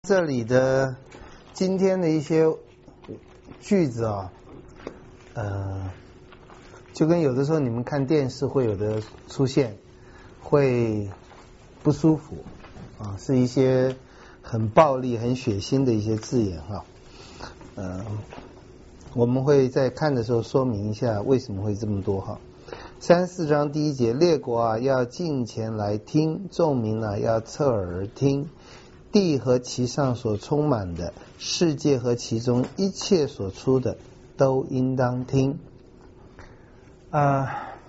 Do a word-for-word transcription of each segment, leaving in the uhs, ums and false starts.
这里的今天的一些句子啊，呃，就跟有的时候你们看电视会有的出现，会不舒服啊，是一些很暴力、很血腥的一些字眼哈、啊。呃，我们会在看的时候说明一下为什么会这么多哈。三四章第一节，列国啊要近前来听，众民啊要侧耳听。地和其上所充满的，世界和其中一切所出的，都应当听。啊、呃，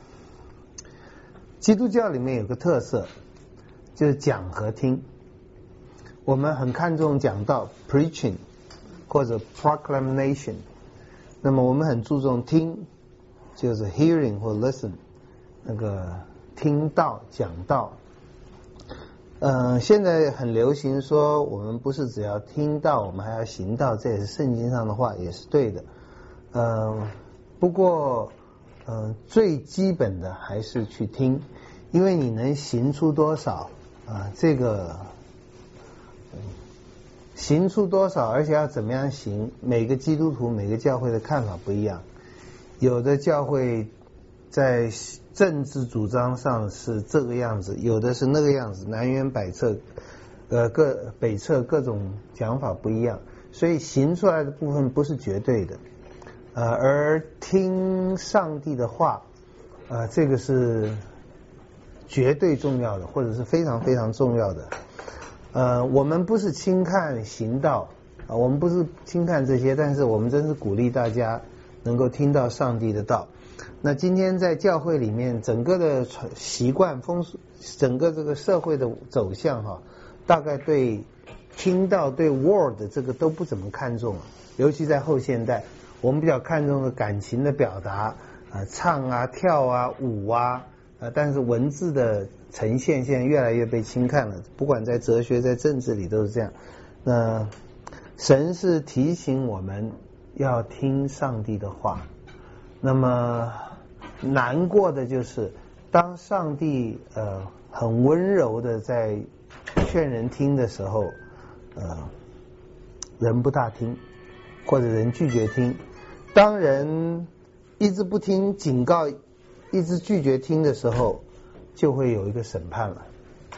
基督教里面有个特色，就是讲和听。我们很看重讲道 preaching 或者 proclamation， 那么我们很注重听，就是 hearing 或 listen， 那个听道讲道。呃，现在很流行说，我们不是只要听到，我们还要行道，这也是圣经上的话，也是对的。呃，不过，呃，最基本的还是去听，因为你能行出多少啊、呃，这个、嗯、行出多少，而且要怎么样行，每个基督徒、每个教会的看法不一样。有的教会在政治主张上是这个样子，有的是那个样子，南辕北辙，呃，各北辙各种讲法不一样，所以行出来的部分不是绝对的，呃，而听上帝的话，呃，这个是绝对重要的，或者是非常非常重要的。呃，我们不是轻看行道啊、呃，我们不是轻看这些，但是我们真是鼓励大家能够听到上帝的道。那今天在教会里面，整个的习惯风俗，整个这个社会的走向哈，大概对听到对 word 这个都不怎么看重，尤其在后现代，我们比较看重的感情的表达，呃，唱啊、跳啊、舞啊，呃，但是文字的呈现现在越来越被轻看了，不管在哲学、在政治里都是这样。那神是提醒我们要听上帝的话。那么难过的就是，当上帝呃很温柔的在劝人听的时候，呃人不大听，或者人拒绝听。当人一直不听警告，一直拒绝听的时候，就会有一个审判了。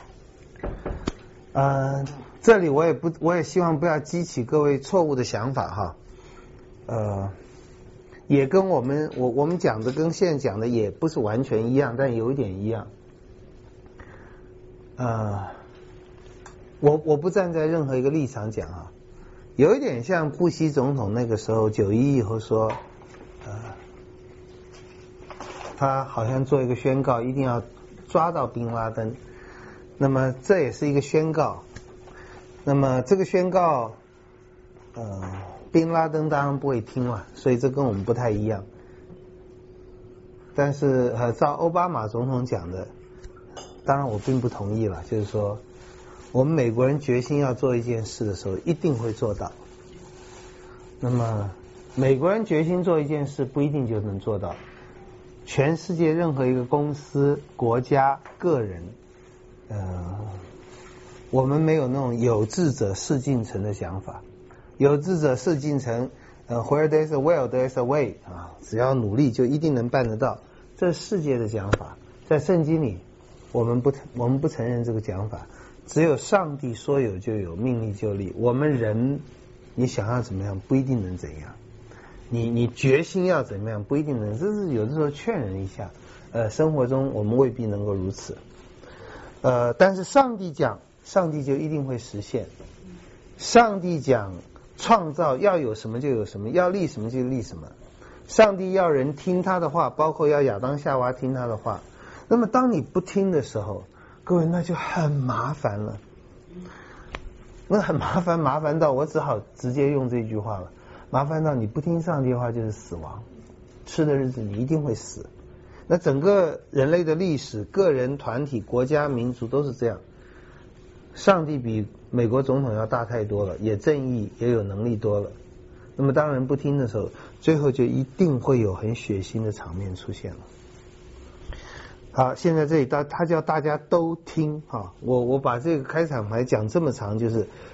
呃，这里我也不，我也希望不要激起各位错误的想法哈，呃。也跟我们我我们讲的跟现在讲的也不是完全一样，但有一点一样。呃，我我不站在任何一个立场讲啊，有一点像布希总统那个时候九一以后说，呃，他好像做一个宣告，一定要抓到宾拉登。那么这也是一个宣告。那么这个宣告，呃。宾拉登当然不会听了，所以这跟我们不太一样。但是呃，照奥巴马总统讲的，当然我并不同意了，就是说，我们美国人决心要做一件事的时候，一定会做到。那么，美国人决心做一件事，不一定就能做到。全世界任何一个公司、国家、个人，呃，我们没有那种有志者事竟成的想法。有志者事竟成，呃 ，Where there's a will, there's a way 啊，只要努力就一定能办得到。这是世界的讲法，在圣经里，我们不我们不承认这个讲法。只有上帝说有就有，命立就立。我们人，你想要怎么样，不一定能怎样。你你决心要怎么样，不一定能。这是有的时候劝人一下，呃，生活中我们未必能够如此。呃，但是上帝讲，上帝就一定会实现。上帝讲。创造要有什么就有什么，要立什么就立什么。上帝要人听他的话，包括要亚当夏娃听他的话。那么当你不听的时候，各位那就很麻烦了。那很麻烦，麻烦到我只好直接用这句话了。麻烦到你不听上帝的话就是死亡，吃的日子你一定会死。那整个人类的历史，个人、团体、国家、民族都是这样。上帝比美国总统要大太多了，也正义也有能力多了。那么当人不听的时候，最后就一定会有很血腥的场面出现了。好，现在这里他他叫大家都听哈，我我把这个开场白讲这么长，就是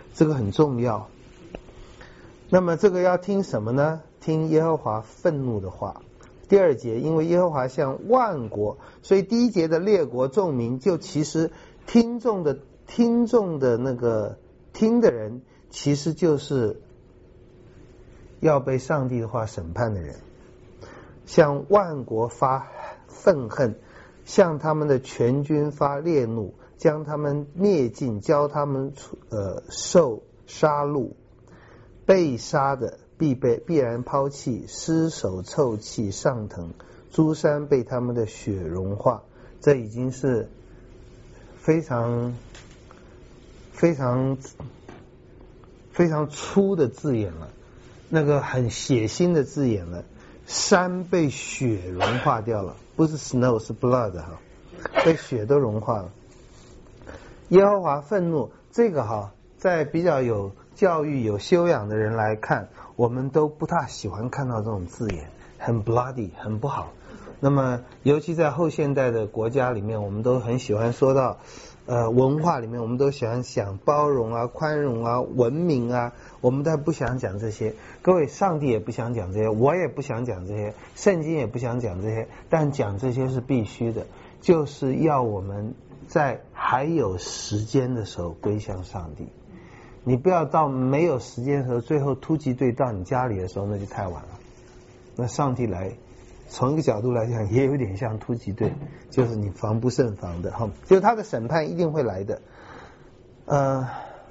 这个很重要。那么这个要听什么呢？听耶和华愤怒的话。第二节，因为耶和华向万国，所以第一节的列国众民，就其实听众的听众的那个听的人，其实就是要被上帝的话审判的人。向万国发愤恨，向他们的全军发烈怒，将他们灭尽，教他们呃受杀戮。被杀的必被必然抛弃，尸首臭气上腾，诸山被他们的血融化。这已经是非常非常非常粗的字眼了，那个很血腥的字眼了。山被血融化掉了，不是 snow 是 blood 哈，被血都融化了。耶和华愤怒，这个哈，在比较有教育有修养的人来看，我们都不大喜欢看到这种字眼，很 bloody 很不好。那么尤其在后现代的国家里面，我们都很喜欢说到呃文化里面，我们都喜欢讲包容啊、宽容啊、文明啊，我们都不想讲这些。各位，上帝也不想讲这些，我也不想讲这些，圣经也不想讲这些，但讲这些是必须的，就是要我们在还有时间的时候归向上帝。你不要到没有时间的时候，最后突击队到你家里的时候，那就太晚了。那上帝来，从一个角度来讲，也有点像突击队，就是你防不胜防的哈，就是他的审判一定会来的。呃，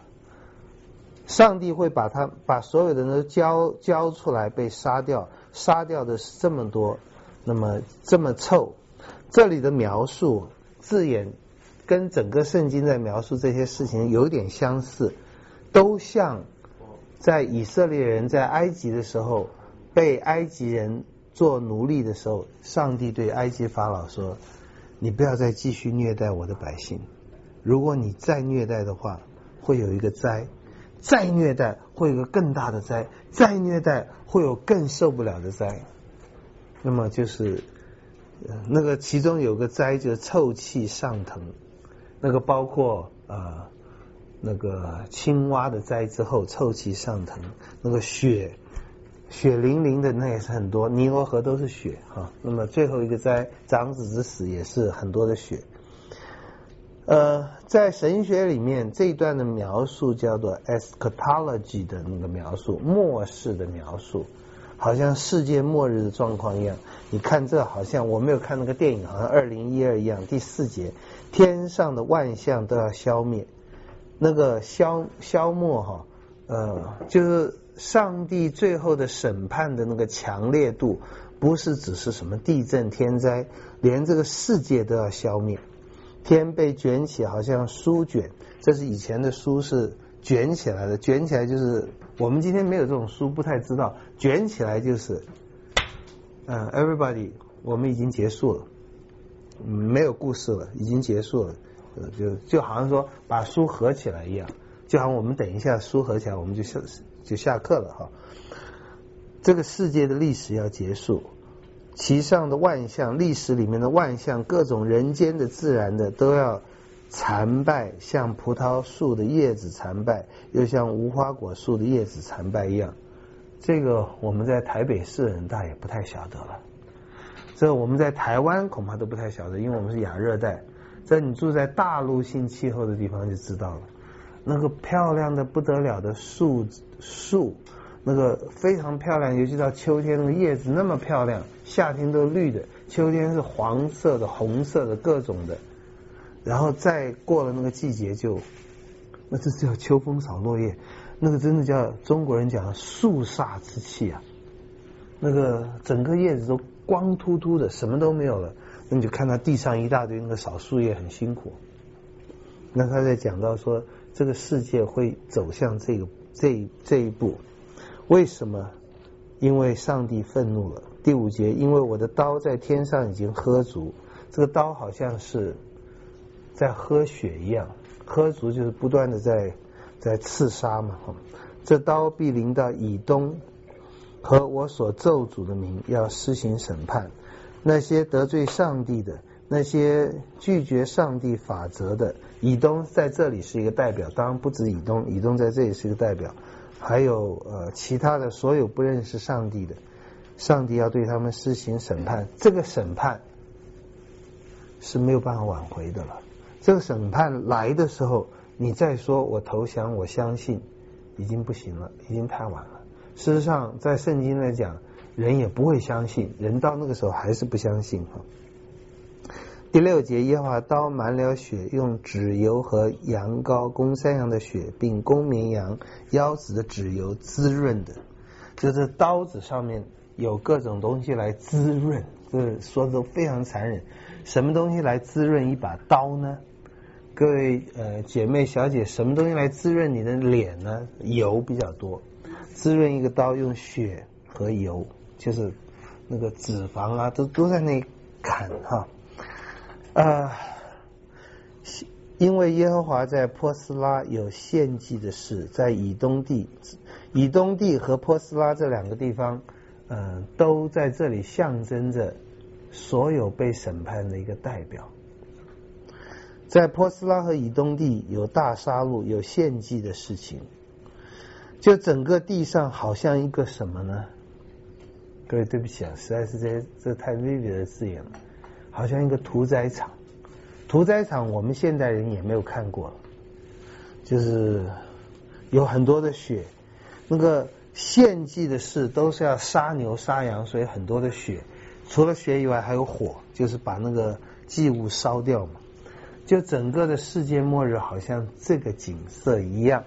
上帝会把他把所有的人都交交出来被杀掉，杀掉的是这么多，那么这么臭。这里的描述字眼跟整个圣经在描述这些事情有点相似。都像在以色列人在埃及的时候被埃及人做奴隶的时候，上帝对埃及法老说，你不要再继续虐待我的百姓，如果你再虐待的话，会有一个灾，再虐待会有一个更大的灾，再虐待会有更受不了的灾。那么就是那个其中有个灾就是臭气上腾，那个包括呃那个青蛙的灾之后，臭气上腾，那个血血淋淋的，那也是很多，尼罗河都是血哈。那么最后一个灾，长子之死也是很多的血。呃，在神学里面这一段的描述叫做 eschatology 的那个描述，末世的描述，好像世界末日的状况一样。你看这好像我没有看那个电影，好像二零一二一样。第四节，天上的万象都要消灭。那个消消没哈，呃，就是上帝最后的审判的那个强烈度，不是只是什么地震天灾，连这个世界都要消灭。天被卷起，好像书卷，这是以前的书是卷起来的，卷起来就是我们今天没有这种书，不太知道，卷起来就是，嗯、呃、，everybody， 我们已经结束了，没有故事了，已经结束了。就就好像说把书合起来一样，就好像我们等一下书合起来，我们就下就下课了哈。这个世界的历史要结束，其上的万象，历史里面的万象，各种人间的自然的都要残败，像葡萄树的叶子残败，又像无花果树的叶子残败一样。这个我们在台北市人大也不太晓得了，这我们在台湾恐怕都不太晓得，因为我们是亚热带。这你住在大陆性气候的地方就知道了，那个漂亮的不得了的树树，那个非常漂亮，尤其到秋天那个叶子那么漂亮，夏天都绿的，秋天是黄色的、红色的各种的，然后再过了那个季节就，那这叫秋风扫落叶，那个真的叫中国人讲肃杀之气啊，那个整个叶子都光秃秃的，什么都没有了。那你就看到地上一大堆那个扫树叶很辛苦。那他在讲到说这个世界会走向这个这这一步，为什么？因为上帝愤怒了。第五节，因为我的刀在天上已经喝足，这个刀好像是在喝血一样，喝足就是不断的在在刺杀嘛。这刀必临到以东和我所咒诅的民，要施行审判。那些得罪上帝的，那些拒绝上帝法则的， 以东在这里是一个代表，当然不止以东，以东在这里是一个代表，还有呃其他的所有不认识上帝的，上帝要对他们施行审判，这个审判是没有办法挽回的了。这个审判来的时候，你再说我投降我相信，已经不行了，已经太晚了。事实上在圣经来讲，人也不会相信，人到那个时候还是不相信。第六节，耶和华刀满了血，用脂油和羊羔公山羊的血并公绵羊腰子的脂油滋润的，就是刀子上面有各种东西来滋润，这说的都非常残忍。什么东西来滋润一把刀呢？各位呃姐妹小姐，什么东西来滋润你的脸呢？油比较多。滋润一个刀用血和油，就是那个脂肪啊都都在那里砍哈。呃，因为耶和华在波斯拉有献祭的事，在以东地，以东地和波斯拉这两个地方，呃，都在这里象征着所有被审判的一个代表。在波斯拉和以东地有大杀戮，有献祭的事情，就整个地上好像一个什么呢？各位对不起啊，实在是这这太 vivid 的字眼了。好像一个屠宰场，屠宰场我们现代人也没有看过了，就是有很多的血，那个献祭的事都是要杀牛杀羊，所以很多的血，除了血以外还有火，就是把那个祭物烧掉嘛。就整个的世界末日好像这个景色一样。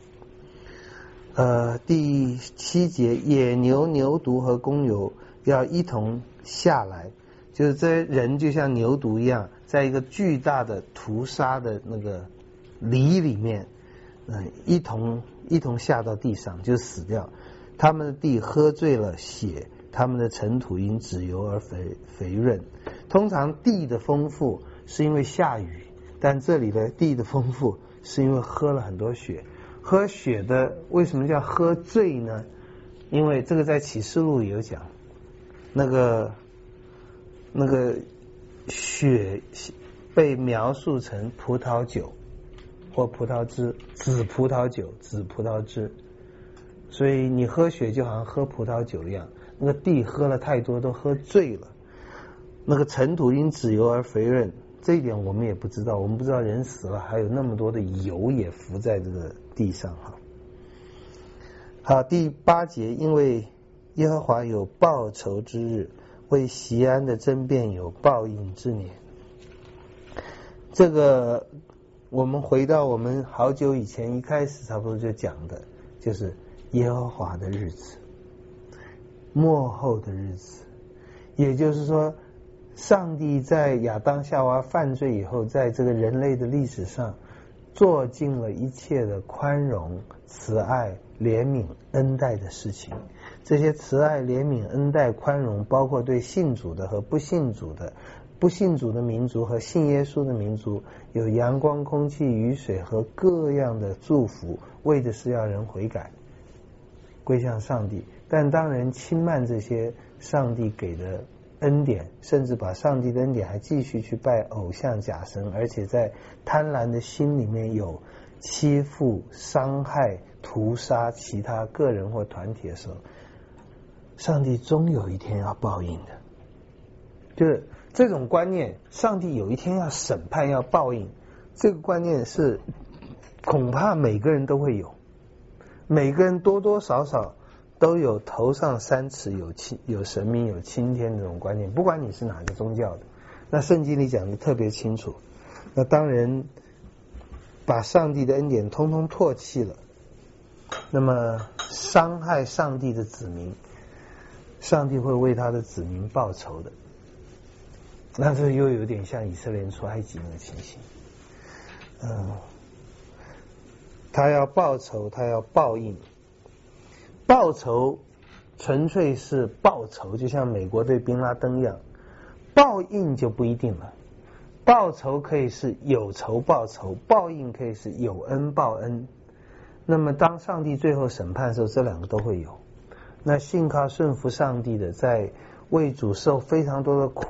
呃，第七节，野牛、牛犊和公牛要一同下来。就是这些人就像牛犊一样，在一个巨大的屠杀的那个犁里面，嗯、呃，一同一同下到地上就死掉。他们的地喝醉了血，他们的尘土因脂油而肥肥润。通常地的丰富是因为下雨，但这里的地的丰富是因为喝了很多血。喝血的为什么叫喝醉呢？因为这个在启示录里有讲，那个。那个血被描述成葡萄酒或葡萄汁，紫葡萄酒、紫葡萄汁，所以你喝血就好像喝葡萄酒一样。那个地喝了太多，都喝醉了。那个尘土因脂油而肥润，这一点我们也不知道，我们不知道人死了还有那么多的油也浮在这个地上哈。好，第八节，因为耶和华有报仇之日，为锡安的争辩有报应之年。这个我们回到我们好久以前一开始差不多就讲的，就是耶和华的日子，末后的日子。也就是说，上帝在亚当夏娃犯罪以后，在这个人类的历史上做尽了一切的宽容、慈爱、怜悯、恩待的事情。这些慈爱、怜悯、恩待、宽容，包括对信主的和不信主的，不信主的民族和信耶稣的民族，有阳光、空气、雨水和各样的祝福，为的是要人悔改，归向上帝。但当人轻慢这些上帝给的恩典，甚至把上帝的恩典还继续去拜偶像假神，而且在贪婪的心里面有欺负、伤害、屠杀其他个人或团体的时候，上帝终有一天要报应的。就是这种观念，上帝有一天要审判、要报应，这个观念是恐怕每个人都会有，每个人多多少少都有头上三尺有青有神明有青天这种观念，不管你是哪个宗教的。那圣经里讲的特别清楚，那当人把上帝的恩典通通唾弃了，那么伤害上帝的子民，上帝会为他的子民报仇的。那这又有点像以色列人出埃及那个情形，嗯，他要报仇，他要报应。报仇纯粹是报仇，就像美国对宾拉登一样。报应就不一定了，报仇可以是有仇报仇，报应可以是有恩报恩。那么当上帝最后审判的时候，这两个都会有。那信靠顺服上帝的，在为主受非常多的苦、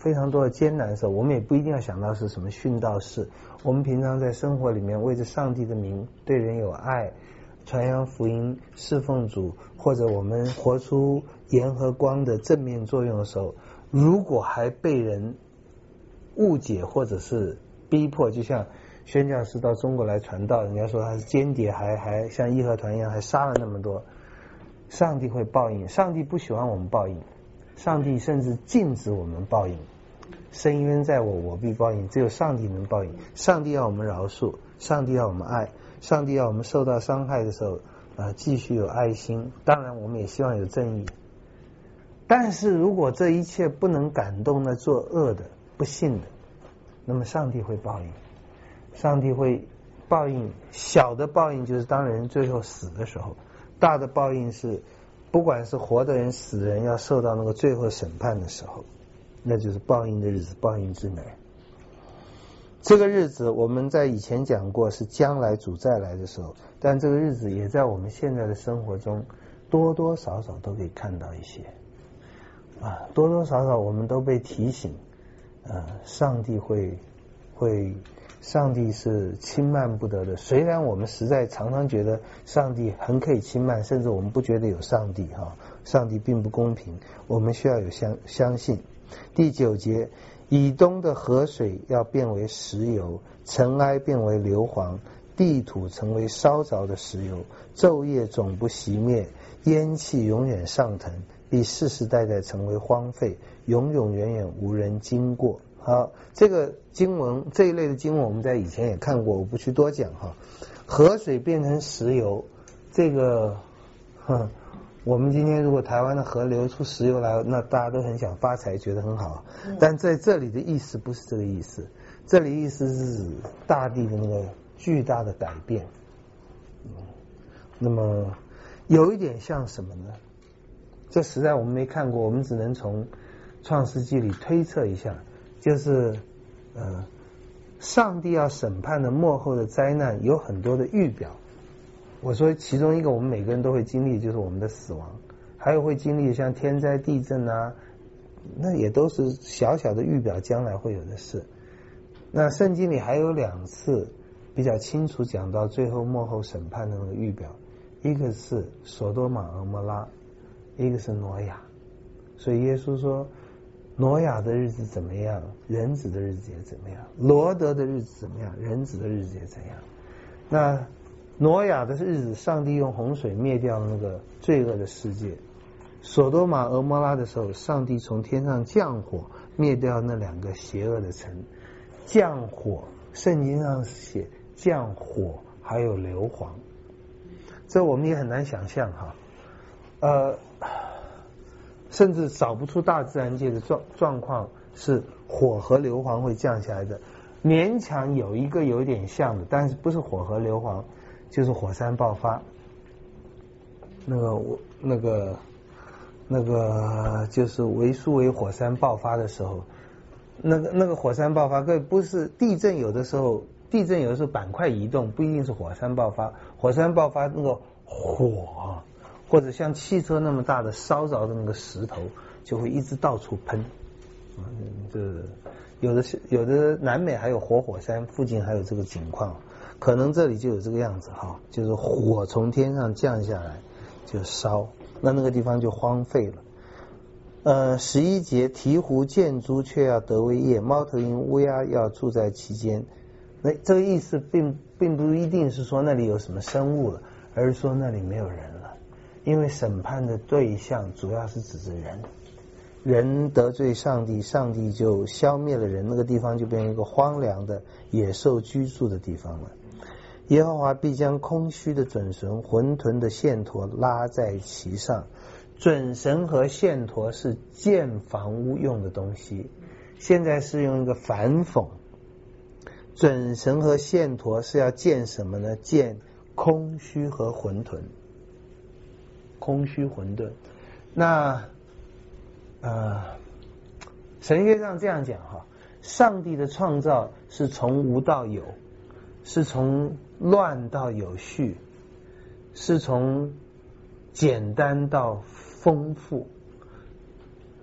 非常多的艰难的时候，我们也不一定要想到是什么殉道士。我们平常在生活里面为着上帝的名，对人有爱，传扬福音，侍奉主，或者我们活出盐和光的正面作用的时候，如果还被人误解或者是逼迫，就像宣教士到中国来传道，人家说他是间谍，还还像义和团一样，还杀了那么多。上帝会报应，上帝不喜欢我们报应，上帝甚至禁止我们报应。深渊在我，我必报应，只有上帝能报应。上帝要我们饶恕，上帝要我们爱，上帝要我们受到伤害的时候啊、呃，继续有爱心。当然我们也希望有正义，但是如果这一切不能感动那作恶的不信的，那么上帝会报应。上帝会报应，小的报应就是当人最后死的时候，大的报应是不管是活的人死的人要受到那个最后审判的时候，那就是报应的日子，报应之年。这个日子我们在以前讲过是将来主再来的时候，但这个日子也在我们现在的生活中多多少少都可以看到一些啊，多多少少我们都被提醒，呃，上帝会会上帝是轻慢不得的。虽然我们实在常常觉得上帝很可以轻慢，甚至我们不觉得有上帝哈，上帝并不公平，我们需要有相相信。第九节，以东的河水要变为石油，尘埃变为硫磺，地土成为烧着的石油，昼夜总不熄灭，烟气永远上腾，必世世代代成为荒废，永永远远无人经过。好，这个经文这一类的经文我们在以前也看过，我不去多讲哈。河水变成石油，这个哼，我们今天如果台湾的河流出石油来，那大家都很想发财，觉得很好。但在这里的意思不是这个意思，这里意思是指大地的那个巨大的改变。那么有一点像什么呢？这实在我们没看过，我们只能从创世纪里推测一下。就是呃，上帝要审判的末后的灾难有很多的预表。我说其中一个我们每个人都会经历，就是我们的死亡，还有会经历像天灾地震啊，那也都是小小的预表将来会有的事。那圣经里还有两次比较清楚讲到最后末后审判的那个预表，一个是索多玛俄摩拉，一个是挪亚。所以耶稣说挪亚的日子怎么样，人子的日子也怎么样，罗德的日子怎么样，人子的日子也怎样。那挪亚的日子，上帝用洪水灭掉那个罪恶的世界；索多玛俄摩拉的时候，上帝从天上降火灭掉那两个邪恶的城。降火，圣经上写降火还有硫磺，这我们也很难想象哈。呃甚至找不出大自然界的状状况是火和硫磺会降下来的，勉强有一个有一点像的，但是不是火和硫磺，就是火山爆发。那个那个那个就是维苏维火山爆发的时候，那个那个火山爆发，各位不是地震，有的时候地震有的时候板块移动，不一定是火山爆发，火山爆发那个火。或者像汽车那么大的烧着的那个石头，就会一直到处喷。嗯，这有的是有的南美还有活火山，附近还有这个景况，可能这里就有这个样子哈，就是火从天上降下来就烧，那那个地方就荒废了。呃，十一节，鹈鹕见猪却要得为业，猫头鹰乌鸦要住在其间。那这个意思并并不一定是说那里有什么生物了，而是说那里没有人了。因为审判的对象主要是指着人，人得罪上帝，上帝就消灭了人，那个地方就变成一个荒凉的野兽居住的地方了。耶和华必将空虚的准绳、浑沌的线砣拉在其上。准绳和线砣是建房屋用的东西，现在是用一个反讽。准绳和线砣是要建什么呢？建空虚和混沌。空虚混沌，那呃，神学上这样讲哈，上帝的创造是从无到有，是从乱到有序，是从简单到丰富。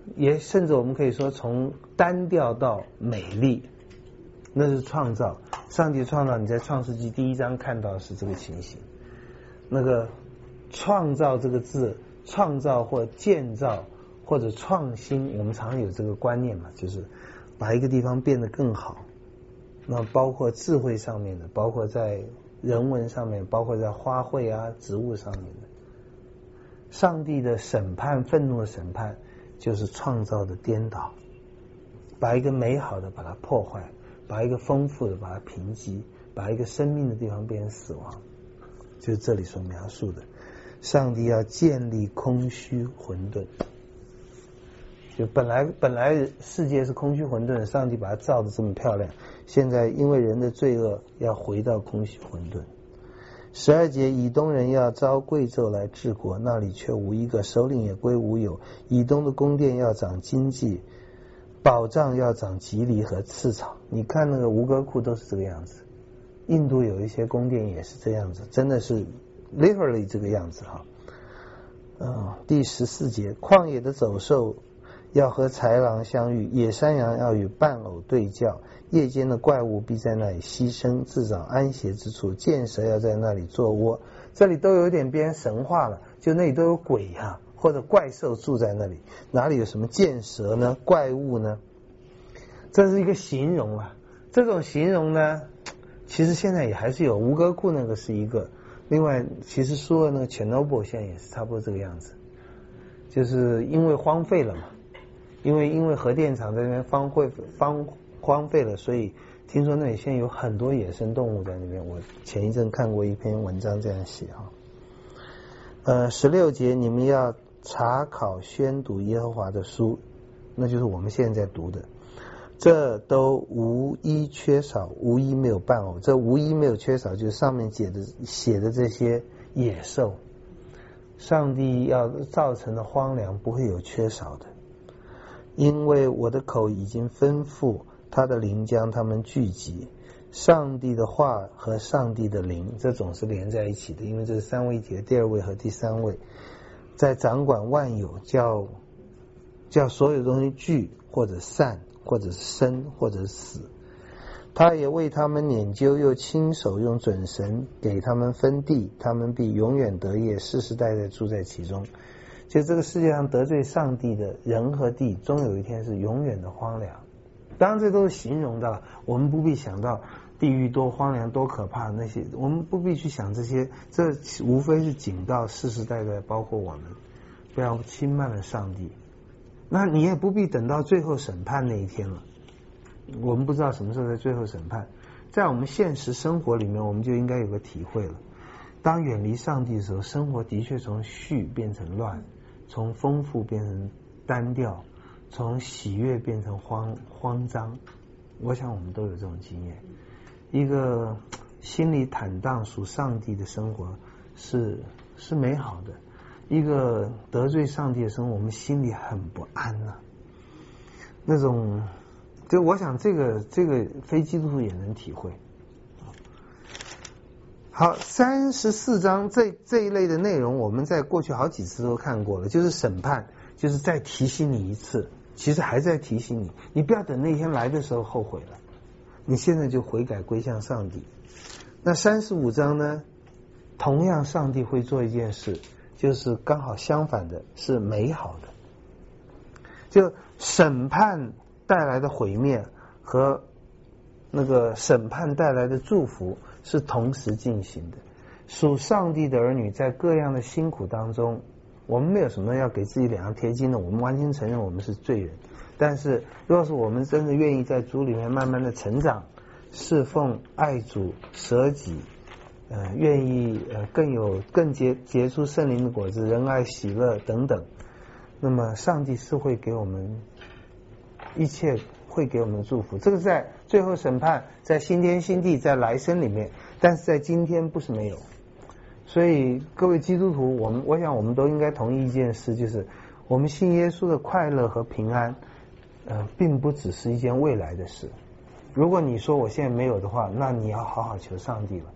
也甚至我们可以说从单调到美丽，那是创造。上帝创造，你在创世纪第一章看到的是这个情形。那个创造这个字，创造或建造或者创新，我们常常有这个观念嘛，就是把一个地方变得更好。那包括智慧上面的，包括在人文上面，包括在花卉啊植物上面的。上帝的审判，愤怒的审判就是创造的颠倒，把一个美好的把它破坏，把一个丰富的把它贫瘠，把一个生命的地方变成死亡，就是这里所描述的。上帝要建立空虚混沌，就本来本来世界是空虚混沌，上帝把它造得这么漂亮，现在因为人的罪恶要回到空虚混沌。十二节，以东人要招贵胄来治国，那里却无一个，首领也归无有。以东的宫殿要长荆棘，宝藏要长棘藜和刺草。你看那个吴哥窟都是这个样子，印度有一些宫殿也是这样子，真的是 literally 这个样子哈。嗯，第十四节，旷野的走兽要和豺狼相遇，野山羊要与伴偶对叫，夜间的怪物必在那里牺牲，自找安歇之处，箭蛇要在那里做窝。这里都有点变神话了，就那里都有鬼啊，或者怪兽住在那里，哪里有什么箭蛇呢？怪物呢？这是一个形容啊。这种形容呢，其实现在也还是有，吴哥窟那个是一个，另外其实说的那个 Chernobyl 现在也是差不多这个样子，就是因为荒废了嘛，因为因为核电厂在那边荒废荒荒废了，所以听说那里现在有很多野生动物在那边。我前一阵看过一篇文章这样写哈。呃，十六节，你们要查考宣读耶和华的书，那就是我们现在读的，这都无一缺少，无一没有伴偶。这无一没有缺少，就是上面写的写的这些野兽，上帝要造成的荒凉不会有缺少的，因为我的口已经吩咐，他的灵将他们聚集。上帝的话和上帝的灵，这总是连在一起的，因为这是三位一体的第二位和第三位，在掌管万有，叫叫所有东西聚或者散，或者是生或者是死。他也为他们研究，又亲手用准绳给他们分地，他们必永远得业，世世代代住在其中。就这个世界上得罪上帝的人和地，终有一天是永远的荒凉。当然这都是形容的了，我们不必想到地狱多荒凉多可怕，那些我们不必去想这些，这无非是警告世世代代包括我们不要轻慢了上帝。那你也不必等到最后审判那一天了，我们不知道什么时候在最后审判。在我们现实生活里面，我们就应该有个体会了，当远离上帝的时候，生活的确从序变成乱，从丰富变成单调，从喜悦变成慌慌张。我想我们都有这种经验。一个心里坦荡属上帝的生活是是美好的，一个得罪上帝的生活，我们心里很不安啊。那种，就我想这个这个非基督徒也能体会。好，三十四章这这一类的内容，我们在过去好几次都看过了，就是审判，就是再提醒你一次，其实还在提醒你，你不要等那天来的时候后悔了，你现在就悔改归向上帝。那三十五章呢，同样上帝会做一件事，就是刚好相反的，是美好的。就审判带来的毁灭和那个审判带来的祝福是同时进行的。属上帝的儿女在各样的辛苦当中，我们没有什么要给自己脸上贴金的，我们完全承认我们是罪人。但是若是我们真的愿意在主里面慢慢的成长，侍奉爱主舍己，呃，愿意呃更有更结结出圣灵的果子，仁爱喜乐等等，那么上帝是会给我们一切，会给我们祝福。这个在最后审判，在新天新地，在来生里面，但是在今天不是没有。所以各位基督徒，我们我想我们都应该同意一件事，就是我们信耶稣的快乐和平安呃，并不只是一件未来的事。如果你说我现在没有的话，那你要好好求上帝了，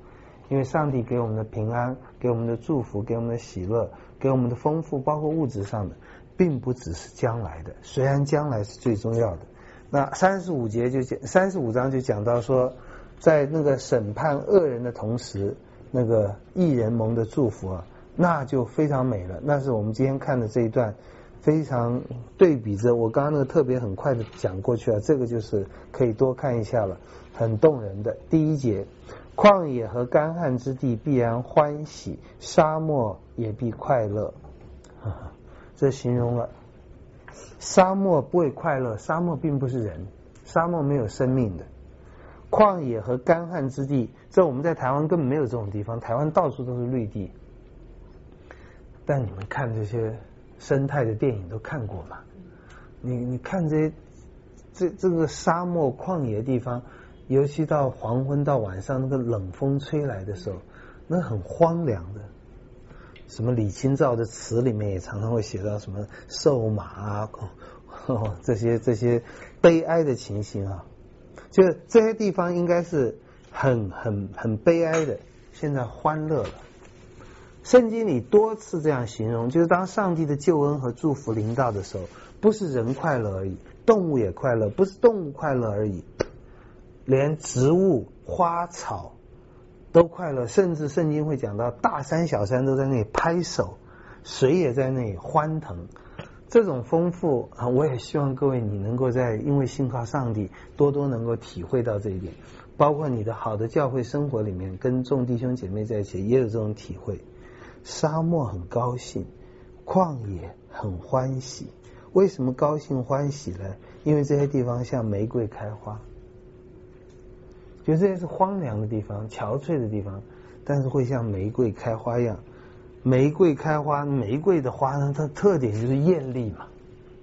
因为上帝给我们的平安，给我们的祝福，给我们的喜乐，给我们的丰富，包括物质上的，并不只是将来的，虽然将来是最重要的。那三十五节就讲，三十五章就讲到说，在那个审判恶人的同时，那个义人蒙的祝福啊，那就非常美了。那是我们今天看的这一段，非常对比着我刚刚那个特别很快的讲过去啊，这个就是可以多看一下了，很动人的。第一节，旷野和干旱之地必然欢喜，沙漠也必快乐。这形容了沙漠不会快乐，沙漠并不是人，沙漠没有生命的。旷野和干旱之地，这我们在台湾根本没有这种地方，台湾到处都是绿地。但你们看这些生态的电影都看过吗？你你看这些这这个沙漠旷野的地方，尤其到黄昏到晚上那个冷风吹来的时候，那很荒凉的。什么李清照的词里面也常常会写到什么瘦马啊、哦、这些这些悲哀的情形啊，就这些地方应该是很很很悲哀的，现在欢乐了。圣经里多次这样形容，就是当上帝的救恩和祝福临到的时候，不是人快乐而已，动物也快乐，不是动物快乐而已，连植物花草都快乐，甚至圣经会讲到大山小山都在那里拍手，水也在那里欢腾。这种丰富啊，我也希望各位你能够在因为信靠上帝多多能够体会到这一点，包括你的好的教会生活里面跟众弟兄姐妹在一起也有这种体会。沙漠很高兴，旷野很欢喜。为什么高兴欢喜呢？因为这些地方像玫瑰开花，就这些是荒凉的地方，憔悴的地方，但是会像玫瑰开花一样。玫瑰开花，玫瑰的花呢，它特点就是艳丽嘛。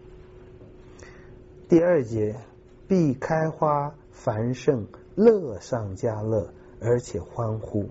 第二节，必开花繁盛，乐上加乐，而且欢呼。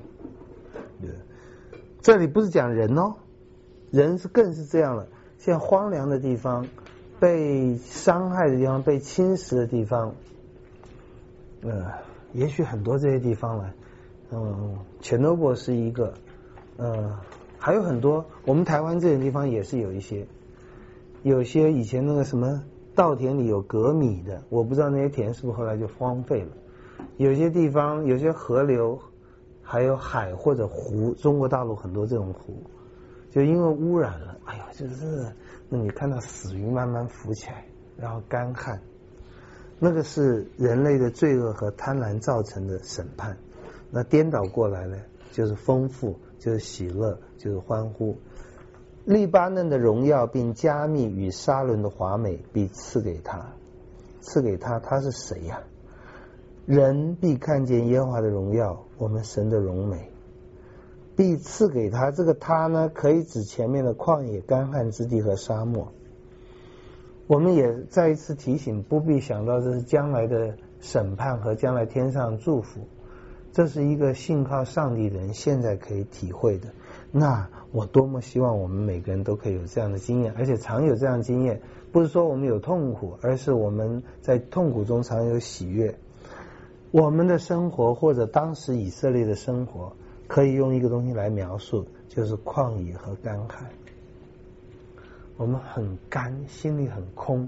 这里不是讲人哦，人是更是这样了。像荒凉的地方，被伤害的地方，被侵蚀的地方，呃，也许很多这些地方了。嗯，切诺波是一个，呃，还有很多。我们台湾这些地方也是有一些，有些以前那个什么稻田里有革米的，我不知道那些田是不是后来就荒废了。有些地方，有些河流。还有海或者湖，中国大陆很多这种湖，就因为污染了，哎呀，就是那你看到死鱼慢慢浮起来，然后干旱，那个是人类的罪恶和贪婪造成的审判。那颠倒过来呢，就是丰富，就是喜乐，就是欢呼。利巴嫩的荣耀并加密与沙伦的华美必赐给他，赐给他，他是谁呀、啊？人必看见耶和华的荣耀，我们神的荣美，必赐给他。这个他呢，可以指前面的旷野、干旱之地和沙漠。我们也再一次提醒，不必想到这是将来的审判和将来天上祝福，这是一个信靠上帝的人现在可以体会的。那我多么希望我们每个人都可以有这样的经验，而且常有这样的经验。不是说我们有痛苦，而是我们在痛苦中常有喜悦。我们的生活或者当时以色列的生活可以用一个东西来描述，就是旷野和干旱。我们很干，心里很空，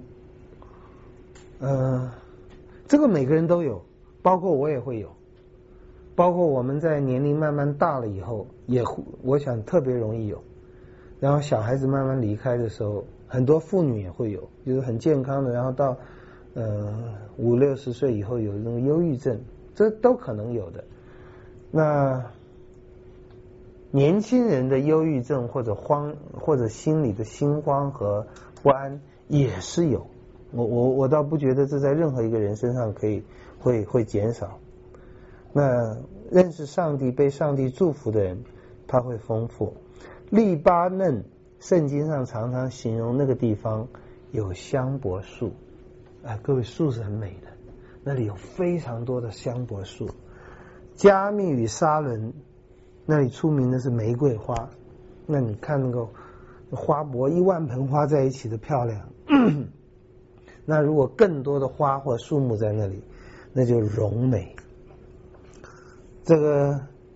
呃，这个每个人都有，包括我也会有，包括我们在年龄慢慢大了以后也我想特别容易有。然后小孩子慢慢离开的时候，很多妇女也会有，就是很健康的，然后到呃，五六十岁以后有那个忧郁症，这都可能有的。那年轻人的忧郁症或者慌或者心里的心慌和不安也是有。我我我倒不觉得这在任何一个人身上可以会会减少。那认识上帝、被上帝祝福的人，他会丰富。利巴嫩，圣经上常常形容那个地方有香柏树。啊，各位，树是很美的，那里有非常多的香柏树。加密与沙伦那里出名的是玫瑰花，那你看那个花博一万盆花在一起的漂亮。那如果更多的花或树木在那里，那就荣美。这个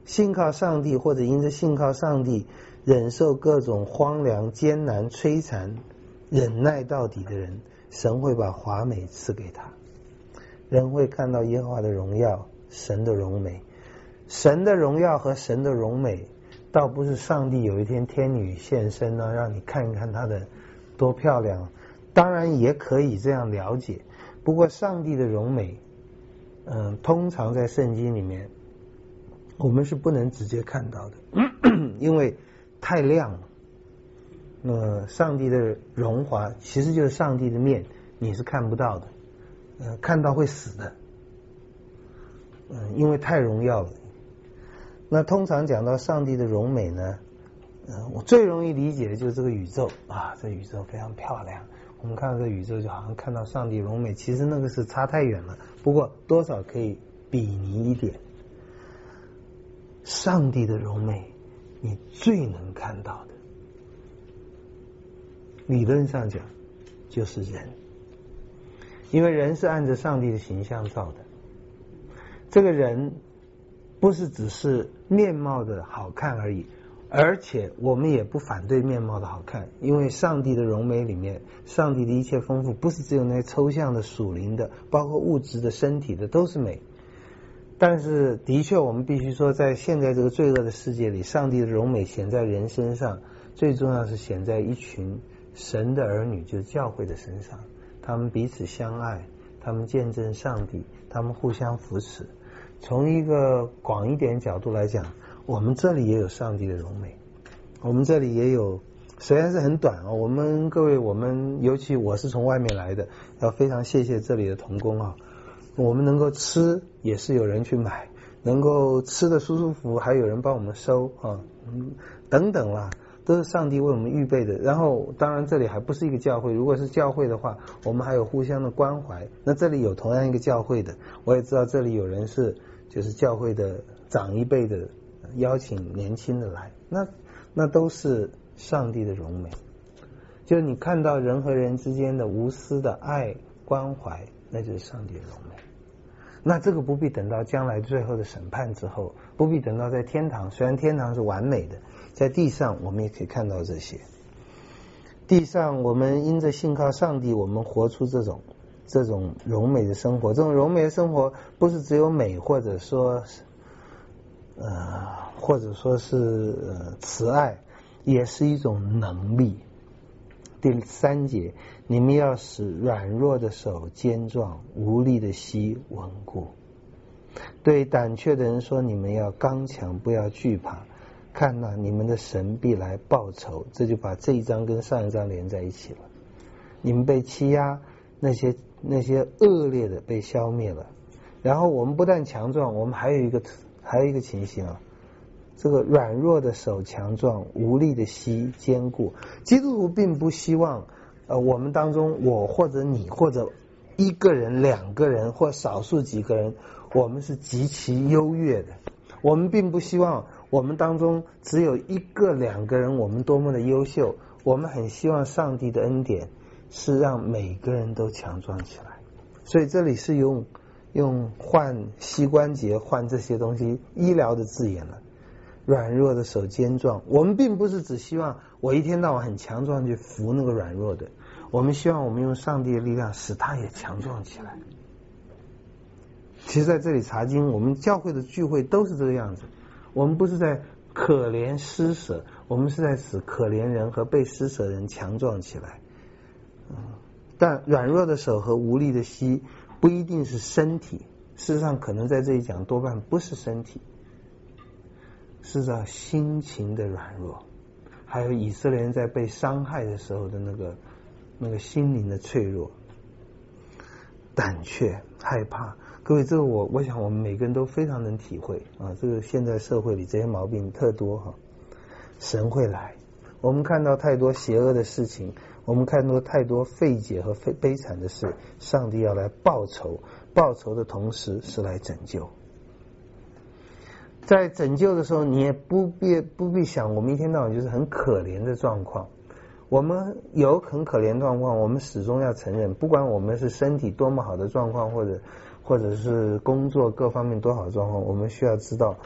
信靠上帝或者因着信靠上帝忍受各种荒凉、艰难、摧残，忍耐到底的人，神会把华美赐给他。人会看到耶和华的荣耀，神的荣美。神的荣耀和神的荣美，倒不是上帝有一天天女现身呢，让你看一看她的多漂亮。当然也可以这样了解，不过上帝的荣美，嗯，通常在圣经里面，我们是不能直接看到的，因为太亮了。那么上帝的荣华其实就是上帝的面，你是看不到的，呃，看到会死的，嗯，因为太荣耀了。那通常讲到上帝的荣美呢，嗯，我最容易理解的就是这个宇宙啊，这宇宙非常漂亮。我们看到这宇宙就好像看到上帝荣美，其实那个是差太远了，不过多少可以比拟一点。上帝的荣美你最能看到的，理论上讲就是人，因为人是按着上帝的形象造的。这个人不是只是面貌的好看而已，而且我们也不反对面貌的好看，因为上帝的荣美里面，上帝的一切丰富不是只有那些抽象的属灵的，包括物质的身体的都是美。但是的确我们必须说，在现在这个罪恶的世界里，上帝的荣美显在人身上，最重要是显在一群神的儿女，就是教会的身上。他们彼此相爱，他们见证上帝，他们互相扶持。从一个广一点角度来讲，我们这里也有上帝的荣美，我们这里也有，虽然是很短啊，我们各位，我们尤其我是从外面来的，要非常谢谢这里的同工啊，我们能够吃也是有人去买，能够吃得舒舒服服还有人帮我们收啊，嗯，等等啦，都是上帝为我们预备的。然后当然这里还不是一个教会，如果是教会的话，我们还有互相的关怀。那这里有同样一个教会的，我也知道这里有人是就是教会的长一辈的邀请年轻的来，那那都是上帝的荣美。就是你看到人和人之间的无私的爱关怀，那就是上帝的荣美。那这个不必等到将来最后的审判之后，不必等到在天堂，虽然天堂是完美的，在地上我们也可以看到这些。地上我们因着信靠上帝，我们活出这种这种荣美的生活。这种荣美的生活不是只有美，或者说呃或者说是、呃、慈爱，也是一种能力。第三节，你们要使软弱的手坚壮，无力的膝稳固。对胆怯的人说，你们要刚强，不要惧怕，看哪，你们的神必来报仇。这就把这一章跟上一章连在一起了。你们被欺压，那些那些恶劣的被消灭了。然后我们不但强壮，我们还有一个还有一个情形啊，这个软弱的手强壮，无力的膝坚固。基督徒并不希望呃我们当中我或者你或者一个人两个人或少数几个人，我们是极其优越的。我们并不希望我们当中只有一个两个人我们多么的优秀，我们很希望上帝的恩典是让每个人都强壮起来。所以这里是用用换膝关节换这些东西医疗的字眼了。软弱的手坚壮，我们并不是只希望我一天到晚很强壮去扶那个软弱的，我们希望我们用上帝的力量使他也强壮起来。其实在这里查经，我们教会的聚会都是这个样子，我们不是在可怜施舍，我们是在使可怜人和被施舍人强壮起来。嗯，但软弱的手和无力的膝不一定是身体，事实上可能在这里讲多半不是身体，是在心情的软弱，还有以色列人在被伤害的时候的那个那个心灵的脆弱、胆怯、害怕。各位，这个我我想我们每个人都非常能体会啊。这个现在社会里这些毛病特多哈、啊。神会来，我们看到太多邪恶的事情，我们看到太多费解和悲悲惨的事，上帝要来报仇，报仇的同时是来拯救。在拯救的时候，你也不必不必想我们一天到晚就是很可怜的状况。我们有很可怜状况，我们始终要承认，不管我们是身体多么好的状况，或者或者是工作各方面多好的状况，我们需要知道，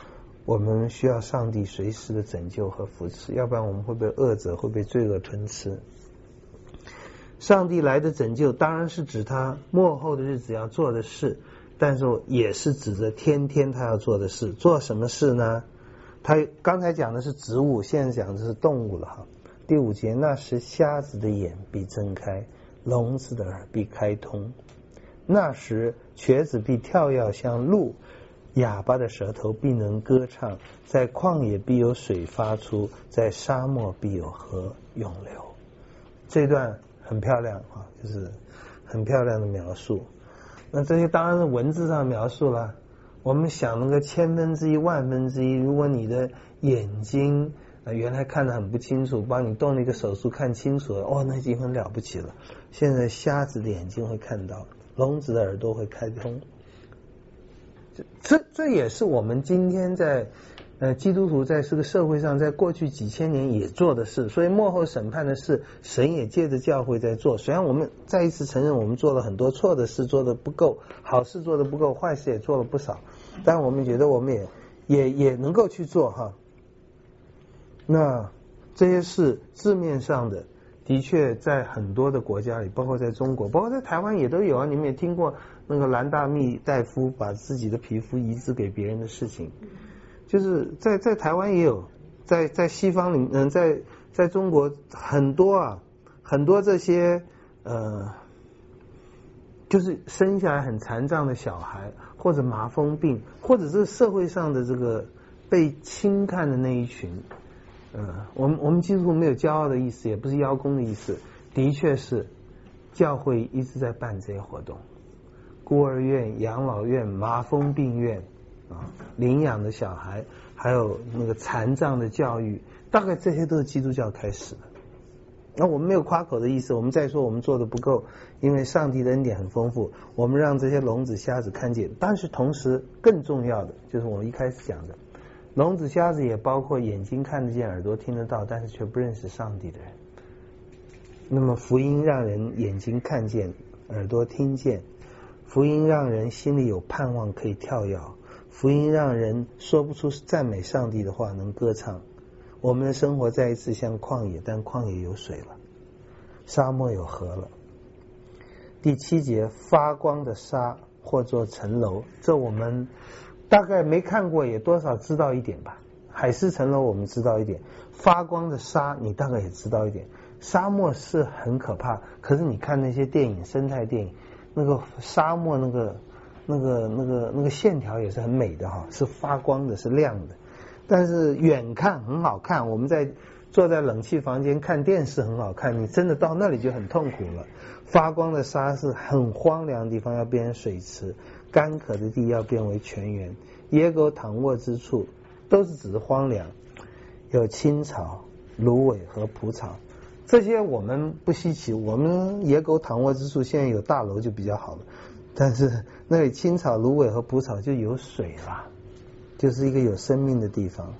我们需要上帝随时的拯救和扶持，要不然我们会被恶者会被罪恶吞吃。上帝来的拯救当然是指他末后的日子要做的事，但是也是指着天天他要做的事。做什么事呢？他刚才讲的是植物，现在讲的是动物了哈。第五节，那时瞎子的眼必睁开，聋子的耳必开通，那时瘸子必跳跃像鹿，哑巴的舌头必能歌唱，在旷野必有水发出，在沙漠必有河涌流。这段很漂亮啊，就是很漂亮的描述。那这些当然是文字上描述了，我们想那个千分之一万分之一，如果你的眼睛呃原来看得很不清楚，帮你动了一个手术看清楚了，哦，那已经很了不起了。现在瞎子的眼睛会看到，聋子的耳朵会开通，这这也是我们今天在呃基督徒在这个社会上在过去几千年也做的事。所以末后审判的事，神也借着教会在做。虽然我们再一次承认我们做了很多错的事，做的不够，好事做的不够，坏事也做了不少，但我们觉得我们也也也能够去做哈。那这些事字面上的的确在很多的国家里，包括在中国，包括在台湾也都有啊。你们也听过那个兰大密大夫把自己的皮肤移植给别人的事情，就是在在台湾也有，在在西方里，嗯，在在中国很多啊，很多这些呃，就是生下来很残障的小孩，或者麻风病，或者是社会上的这个被轻看的那一群。呃，我们我们基督徒没有骄傲的意思，也不是邀功的意思，的确是教会一直在办这些活动，孤儿院、养老院、麻风病院啊，领养的小孩，还有那个残障的教育，大概这些都是基督教开始的。那我们没有夸口的意思，我们再说我们做的不够，因为上帝的恩典很丰富，我们让这些聋子瞎子看见，但是同时更重要的就是我们一开始讲的，聋子瞎子也包括眼睛看得见耳朵听得到但是却不认识上帝的人。那么福音让人眼睛看见耳朵听见，福音让人心里有盼望可以跳跃，福音让人说不出赞美上帝的话能歌唱。我们的生活再一次像旷野，但旷野有水了，沙漠有河了。第七节，发光的沙或作城楼，这我们大概没看过，也多少知道一点吧。海市蜃楼我们知道一点，发光的沙你大概也知道一点。沙漠是很可怕，可是你看那些电影，生态电影，那个沙漠那个那个那个那个线条也是很美的哈，是发光的，是亮的。但是远看很好看，我们在坐在冷气房间看电视很好看，你真的到那里就很痛苦了。发光的沙是很荒凉的地方要变成水池，干渴的地要变为泉源，野狗躺卧之处都是指的荒凉，有青草、芦苇和蒲草，这些我们不稀奇，我们野狗躺卧之处现在有大楼就比较好了，但是那里青草、芦苇和蒲草就有水了，就是一个有生命的地方。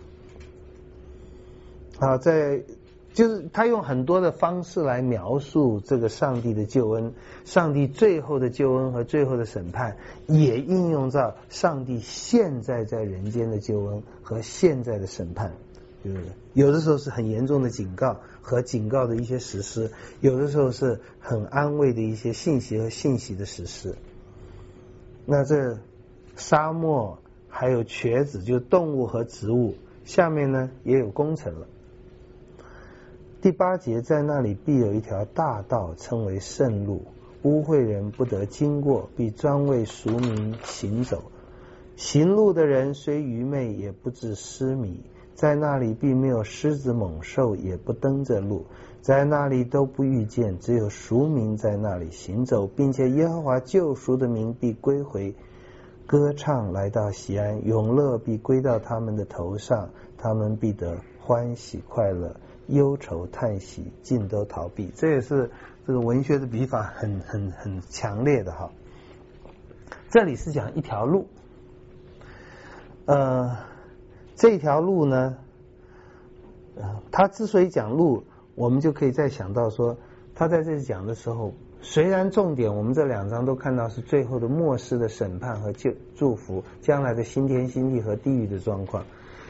好，在就是他用很多的方式来描述这个上帝的救恩，上帝最后的救恩和最后的审判也应用到上帝现在在人间的救恩和现在的审判，对不对？有的时候是很严重的警告和警告的一些实施，有的时候是很安慰的一些信息和信息的实施。那这沙漠还有瘸子，就是动物和植物，下面呢也有工程了。第八节，在那里必有一条大道，称为圣路，污秽人不得经过，必专为赎民行走。行路的人虽愚昧，也不致失迷。在那里必没有狮子猛兽，也不登着路，在那里都不遇见，只有赎民在那里行走，并且耶和华救赎的名必归回。歌唱来到西安，永乐必归到他们的头上，他们必得欢喜快乐，忧愁叹息尽都逃避。这也是这个文学的笔法很很很强烈的哈。这里是讲一条路，呃，这条路呢，呃，他之所以讲路，我们就可以再想到说，他在这里讲的时候，虽然重点我们这两章都看到是最后的末世的审判和救祝福，将来的新天新地和地狱的状况，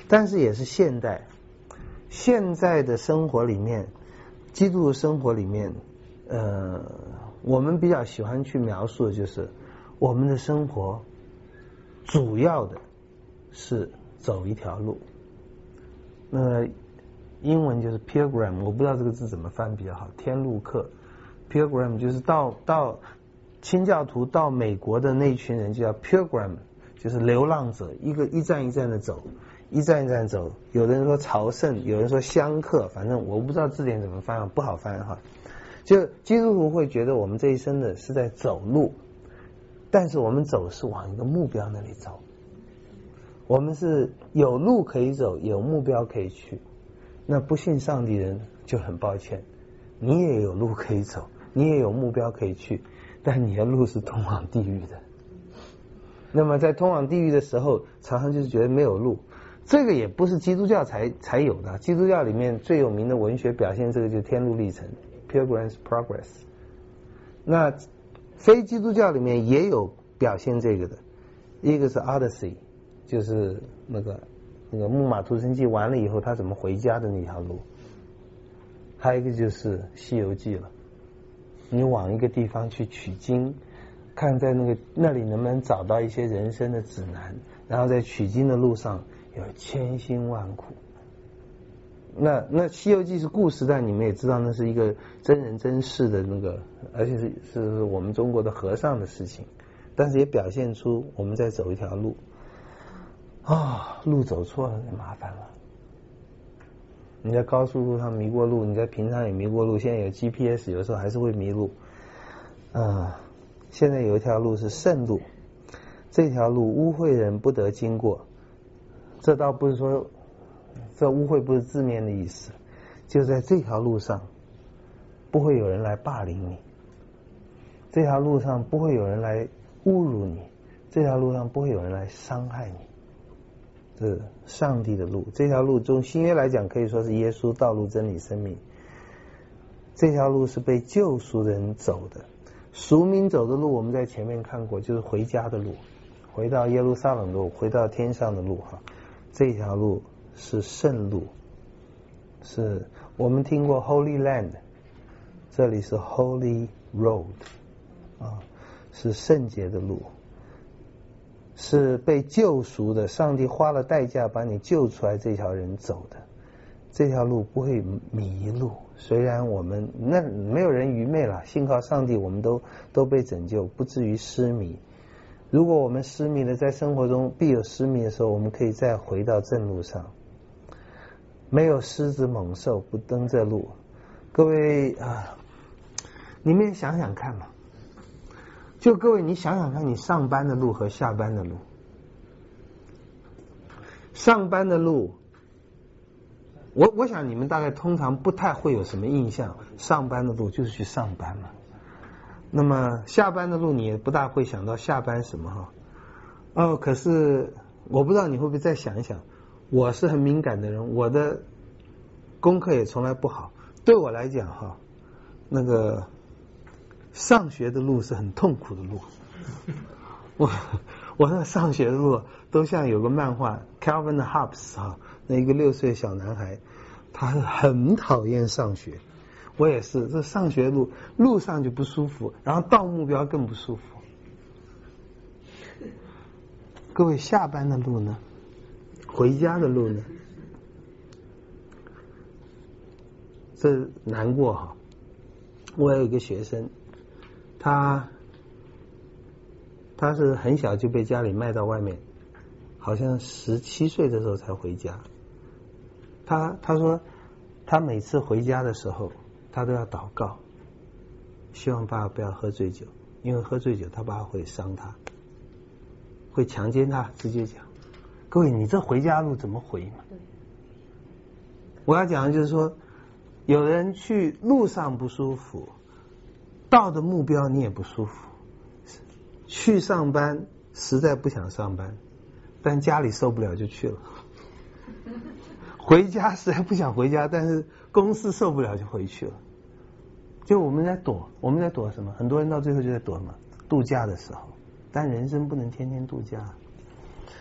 但是也是现代。现在的生活里面，基督的生活里面，呃，我们比较喜欢去描述的就是我们的生活主要的是走一条路。那英文就是 pilgrim， 我不知道这个字怎么翻比较好，天路客。pilgrim 就是到到清教徒到美国的那群人就叫 pilgrim， 就是流浪者，一个一站一站的走，一站一站走。有人说朝圣，有人说香客，反正我不知道字典怎么翻，不好翻哈。就基督徒会觉得我们这一生的是在走路，但是我们走是往一个目标那里走。我们是有路可以走，有目标可以去。那不信上帝人就很抱歉，你也有路可以走，你也有目标可以去，但你的路是通往地狱的。那么在通往地狱的时候，常常就是觉得没有路。这个也不是基督教才才有的，基督教里面最有名的文学表现这个就是天路历程 Pilgrim's Progress。 那非基督教里面也有表现这个的，一个是 Odyssey， 就是那个那个木马屠城记完了以后他怎么回家的那条路，还有一个就是西游记了，你往一个地方去取经，看在那个那里能不能找到一些人生的指南，然后在取经的路上有千辛万苦。那那西游记是故事，但你们也知道那是一个真人真事的那个，而且是是我们中国的和尚的事情，但是也表现出我们在走一条路啊、哦，路走错了就麻烦了。你在高速路上迷过路，你在平常也迷过路，现在有 G P S， 有时候还是会迷路。呃，现在有一条路是圣路，这条路污秽人不得经过。这倒不是说，这污秽不是字面的意思，就在这条路上不会有人来霸凌你，这条路上不会有人来侮辱你，这条路上不会有人来伤害你。这是上帝的路，这条路从新约来讲可以说是耶稣道路真理生命。这条路是被救赎的人走的，赎民走的路我们在前面看过，就是回家的路，回到耶路撒冷路，回到天上的路哈。这条路是圣路，是我们听过 Holy Land， 这里是 Holy Road 啊，是圣洁的路，是被救赎的，上帝花了代价把你救出来这条人走的。这条路不会迷路，虽然我们那没有人愚昧了，幸靠上帝我们都都被拯救，不至于失迷。如果我们失迷了，在生活中必有失迷的时候，我们可以再回到正路上。没有狮子猛兽不登这路。各位啊，你们想想看嘛，就各位你想想看，你上班的路和下班的路，上班的路我我想你们大概通常不太会有什么印象，上班的路就是去上班嘛。那么下班的路你也不大会想到下班什么哈。哦，可是我不知道你会不会再想一想，我是很敏感的人，我的功课也从来不好，对我来讲哈，那个上学的路是很痛苦的路。我我那上学的路都像有个漫画 Calvin Hobbes 哈，那一个六岁小男孩，他很讨厌上学。我也是，这上学路路上就不舒服，然后到目标更不舒服。各位下班的路呢？回家的路呢？这难过哈。我有一个学生，他他是很小就被家里卖到外面，好像十七岁的时候才回家。他他说他每次回家的时候他都要祷告，希望爸爸不要喝醉酒，因为喝醉酒他爸爸会伤他，会强奸他，直接讲。各位你这回家路怎么回嘛？我要讲的就是说，有人去路上不舒服，到的目标你也不舒服，去上班实在不想上班，但家里受不了就去了，回家实在不想回家，但是公司受不了就回去了。就我们在躲，我们在躲什么？很多人到最后就在躲什么？度假的时候。但人生不能天天度假。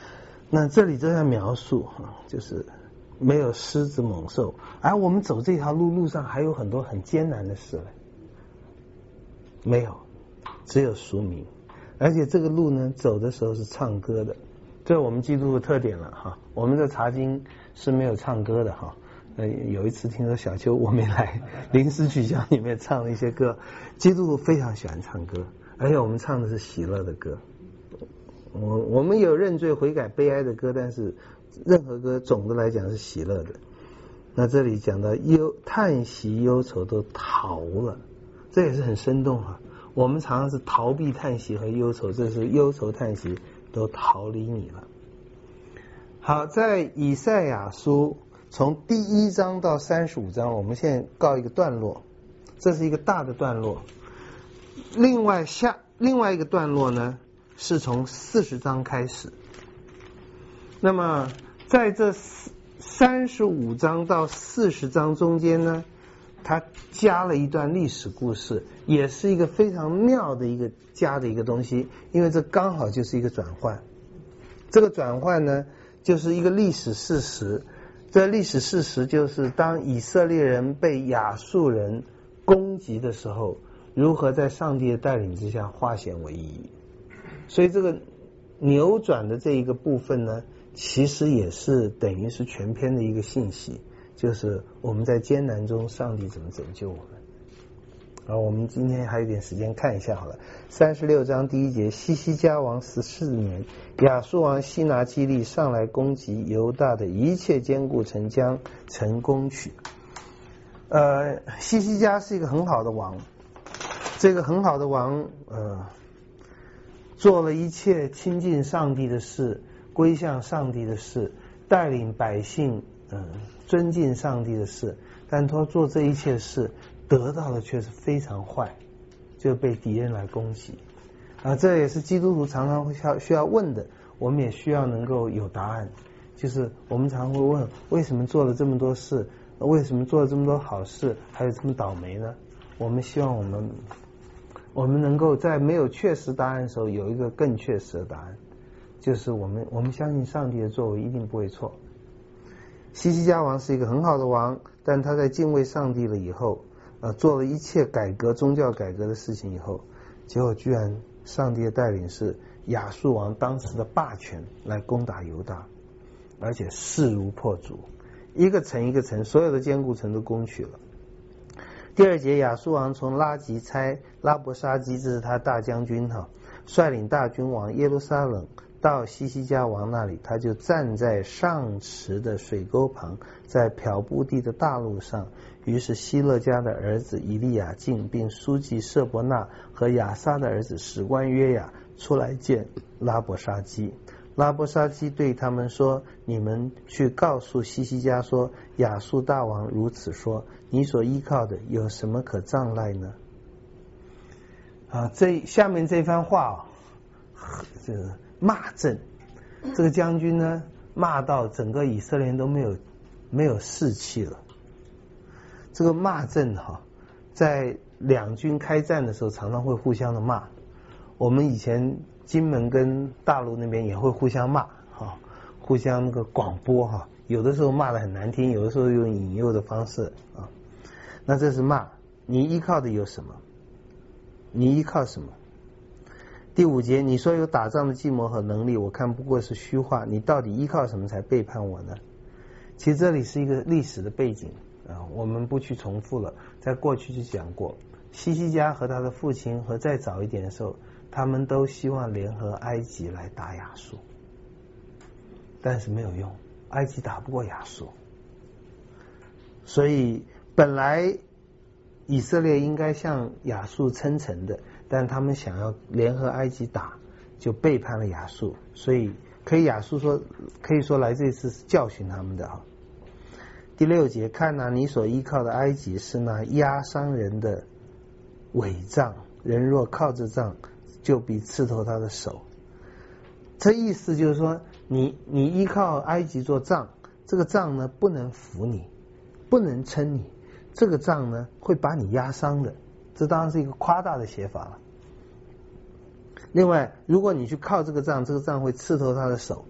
那这里这样描述哈，就是没有狮子猛兽，而我们走这条路路上还有很多很艰难的事嘞，没有，只有俗民。而且这个路呢，走的时候是唱歌的，这是我们基督的特点了哈。我们的查经是没有唱歌的哈。呃，有一次听说小秋我没来，临时取消里面唱了一些歌，基督徒非常喜欢唱歌，而且我们唱的是喜乐的歌。我我们有认罪悔改悲哀的歌，但是任何歌总的来讲是喜乐的。那这里讲到忧叹息忧愁都逃了，这也是很生动啊。我们常常是逃避叹息和忧愁，这是忧愁叹息都逃离你了。好，在以赛亚书从第一章到三十五章，我们现在告一个段落，这是一个大的段落。另外下另外一个段落呢，是从四十章开始。那么在这三十五章到四十章中间呢，他加了一段历史故事，也是一个非常妙的一个加的一个东西，因为这刚好就是一个转换。这个转换呢，就是一个历史事实。这历史事实就是当以色列人被亚述人攻击的时候，如何在上帝的带领之下化险为夷。所以这个扭转的这一个部分呢，其实也是等于是全篇的一个信息，就是我们在艰难中上帝怎么拯救我们。好，我们今天还有点时间看一下好了。三十六章第一节，西西家王十四年，亚述王西拿基利上来攻击犹大的一切坚固城，将城攻取。呃，西西家是一个很好的王，这个很好的王呃做了一切亲近上帝的事，归向上帝的事，带领百姓嗯、呃、尊敬上帝的事，但他做这一切事得到的却是非常坏，就被敌人来攻击啊！这也是基督徒常常会需要需要问的，我们也需要能够有答案。就是我们常会问，为什么做了这么多事，为什么做了这么多好事，还有这么倒霉呢？我们希望我们我们能够在没有确实答案的时候，有一个更确实的答案，就是我们我们相信上帝的作为一定不会错。西西家王是一个很好的王，但他在敬畏上帝了以后。呃，做了一切改革宗教改革的事情以后，结果居然上帝的带领是亚述王当时的霸权来攻打犹大，而且势如破竹，一个城一个城，所有的坚固城都攻取了。第二节，亚述王从拉吉差拉伯沙基，这是他大将军哈，率领大军往耶路撒冷到西西家王那里，他就站在上池的水沟旁，在漂布地的大路上。于是希勒家的儿子以利亚敬，并书记舍伯纳和亚撒的儿子史官约雅出来见拉伯沙基。拉伯沙基对他们说，你们去告诉西西家说，亚述大王如此说，你所依靠的有什么可障碍呢？啊，这下面这番话哦，这个骂阵，这个将军呢骂到整个以色列人都没有没有士气了。这个骂阵哈，在两军开战的时候常常会互相的骂。我们以前金门跟大陆那边也会互相骂哈，互相那个广播哈，有的时候骂得很难听，有的时候用引诱的方式啊。那这是骂，你依靠的有什么？你依靠什么？第五节，你说有打仗的计谋和能力，我看不过是虚话，你到底依靠什么才背叛我呢？其实这里是一个历史的背景啊，我们不去重复了，在过去就讲过，西西家和他的父亲和再早一点的时候，他们都希望联合埃及来打亚述，但是没有用，埃及打不过亚述，所以本来以色列应该向亚述称臣的，但他们想要联合埃及打，就背叛了亚述，所以可以亚述说可以说来这次是教训他们的啊。第六节，看哪、啊，你所依靠的埃及是那压伤人的伪杖，人若靠着杖，就必刺透他的手。这意思就是说，你你依靠埃及做杖，这个杖呢不能扶你，不能撑你，这个杖呢会把你压伤的。这当然是一个夸大的写法了。另外，如果你去靠这个杖，这个杖会刺透他的手，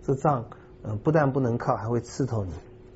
这杖呃不但不能靠，还会刺透你。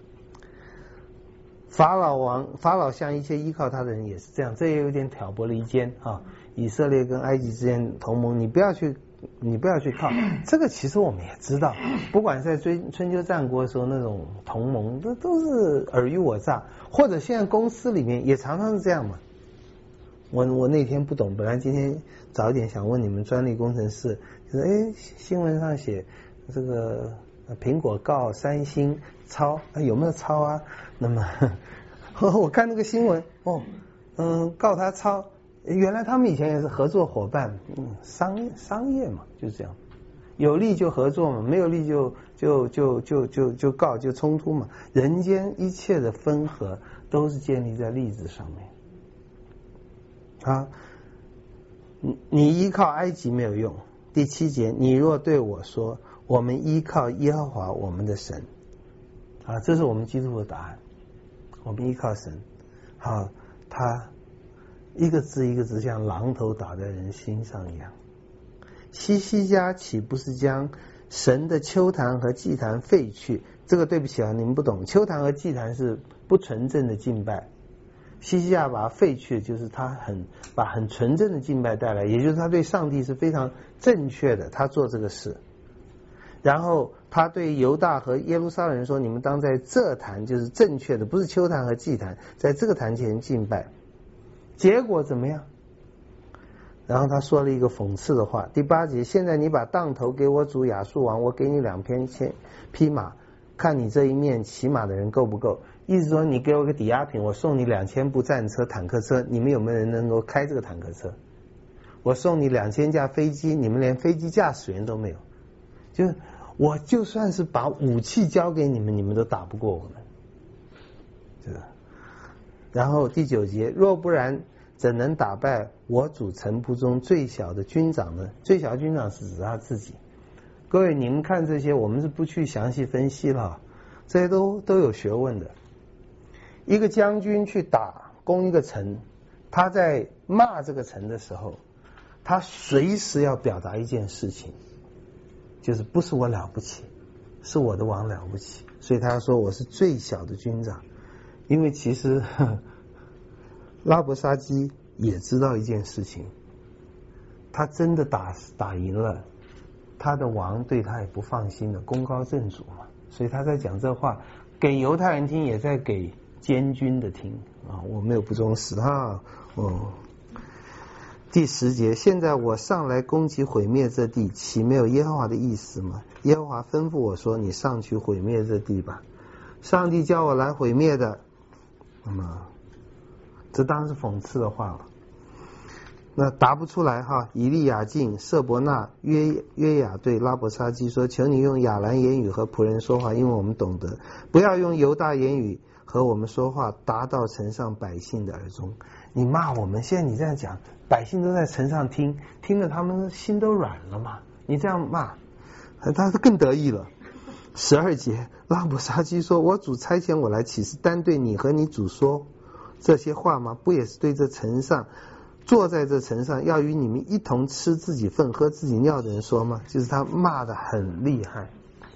法老王法老向一切依靠他的人也是这样，这也有点挑拨离间啊。以色列跟埃及之间同盟，你不要去你不要去靠，这个其实我们也知道，不管在春春秋战国的时候那种同盟，这都是尔虞我诈，或者现在公司里面也常常是这样嘛。我我那天不懂，本来今天早一点想问你们专利工程师，就是哎新闻上写这个苹果告三星抄，有没有抄啊？那么我看那个新闻，哦，嗯，告他抄。原来他们以前也是合作伙伴，嗯，商业商业嘛，就这样，有利就合作嘛，没有利就就就就就就告就冲突嘛。人间一切的分合都是建立在利字上面。啊，你你依靠埃及没有用。第七节，你若对我说，我们依靠耶和华我们的神，啊，这是我们基督的答案。我们依靠神，好，他。一个字一个字像榔头打在人心上一样。西西家岂不是将神的丘坛和祭坛废去？这个对不起啊，你们不懂。丘坛和祭坛是不纯正的敬拜，西西家把它废去，就是他很把很纯正的敬拜带来，也就是他对上帝是非常正确的，他做这个事。然后他对犹大和耶路撒冷人说：“你们当在这坛，就是正确的，不是丘坛和祭坛，在这个坛前敬拜。”结果怎么样？然后他说了一个讽刺的话，第八节，现在你把当头给我主亚述王，我给你两千匹马，看你这一面骑马的人够不够？意思说你给我个抵押品，我送你两千部战车、坦克车，你们有没有人能够开这个坦克车？我送你两千架飞机，你们连飞机驾驶员都没有。就是我就算是把武器交给你们，你们都打不过我们，是吧？然后第九节，若不然怎能打败我主臣仆中最小的军长呢？最小的军长是指他自己。各位，你们看这些，我们是不去详细分析了，这些都都有学问的。一个将军去打攻一个城，他在骂这个城的时候，他随时要表达一件事情，就是不是我了不起，是我的王了不起，所以他说我是最小的军长。因为其实拉伯沙基也知道一件事情，他真的打打赢了，他的王对他也不放心的，功高震主嘛，所以他在讲这话给犹太人听，也在给监军的听啊。我没有不忠实哈。哦，第十节，现在我上来攻击毁灭这地，岂没有耶和华的意思吗？耶和华吩咐我说，你上去毁灭这地吧。上帝叫我来毁灭的。那么这当然是讽刺的话了。那答不出来哈。以利亚敬、舍伯纳、约约雅对拉伯沙基说，求你用亚兰言语和仆人说话，因为我们懂得，不要用犹大言语和我们说话，达到城上百姓的耳中。你骂我们，现在你这样讲，百姓都在城上听，听了他们心都软了嘛。你这样骂，他更得意了。十二节，拉伯沙基说，我主差遣我来，岂是单对你和你主说这些话吗？不也是对这城上坐在这城上要与你们一同吃自己粪喝自己尿的人说吗？就是他骂得很厉害。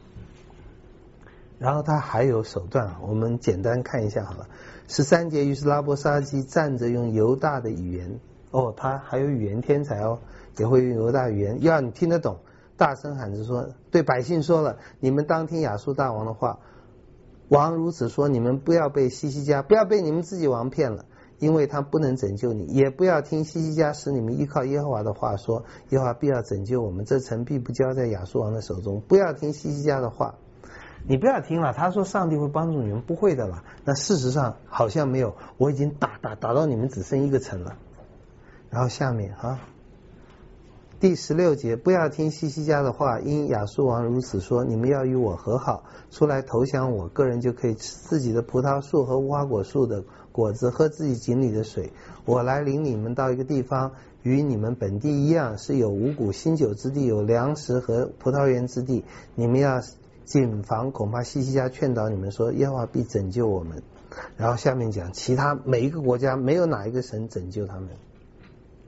然后他还有手段，我们简单看一下好了。十三节，于是拉伯沙基站着用犹大的语言，哦，他还有语言天才哦，也会用犹大语言，要你听得懂，大声喊着说，对百姓说了，你们当听亚述大王的话，王如此说，你们不要被西西家，不要被你们自己王骗了，因为他不能拯救你，也不要听西西家使你们依靠耶和华的话说，耶和华必要拯救我们，这城必不交在亚述王的手中，不要听西西家的话。你不要听了，他说上帝会帮助你们，不会的了。那事实上好像没有，我已经打打打到你们只剩一个城了。然后下面啊，第十六节，不要听西西家的话，因亚述王如此说，你们要与我和好，出来投降我，个人就可以吃自己的葡萄树和无花果树的果子，喝自己井里的水。我来领你们到一个地方，与你们本地一样，是有五谷新酒之地，有粮食和葡萄园之地。你们要谨防，恐怕西西家劝导你们说，耶和华必拯救我们。然后下面讲，其他每一个国家没有哪一个神拯救他们。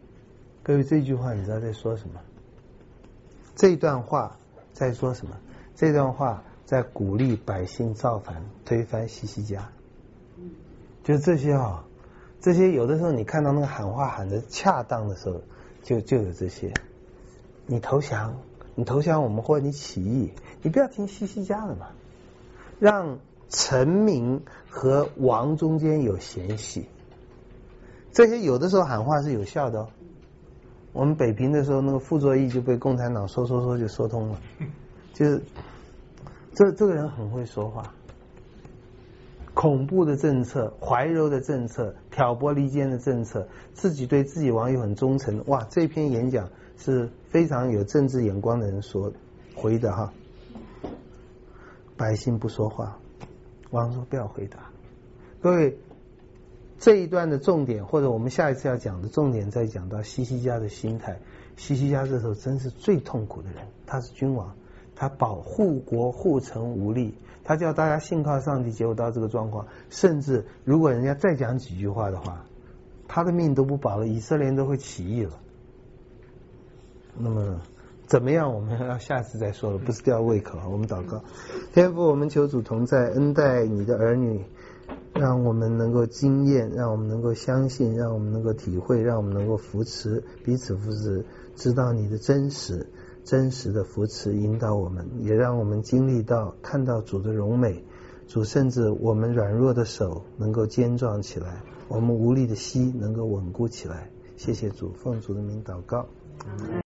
各位，这句话你知道在说什么？这段话在说什么？ 这段话在鼓励百姓造反，推翻西西家。就是这些啊、哦，这些有的时候你看到那个喊话喊得恰当的时候，就就有这些。你投降，你投降我们或者你起义，你不要听西西家的嘛，让臣民和王中间有嫌隙。这些有的时候喊话是有效的哦。我们北平的时候，那个傅作义就被共产党说说说就说通了，就是这这个人很会说话。恐怖的政策、怀柔的政策、挑拨离间的政策，自己对自己网友很忠诚。哇，这篇演讲是非常有政治眼光的人所回的哈。百姓不说话，王说不要回答。各位，这一段的重点，或者我们下一次要讲的重点，再讲到西西家的心态。西西家这时候真是最痛苦的人，他是君王，他保护国护城无力，他叫大家信靠上帝，结果到这个状况，甚至如果人家再讲几句话的话，他的命都不保了，以色列人都会起义了。那么怎么样，我们要下次再说了，不是吊胃口。我们祷告，天父，我们求主同在，恩待你的儿女，让我们能够经验，让我们能够相信，让我们能够体会，让我们能够扶持，彼此扶持，知道你的真实，真实的扶持引导我们，也让我们经历到看到主的荣美，主甚至我们软弱的手能够坚壮起来，我们无力的膝能够稳固起来。谢谢主，奉主的名祷告。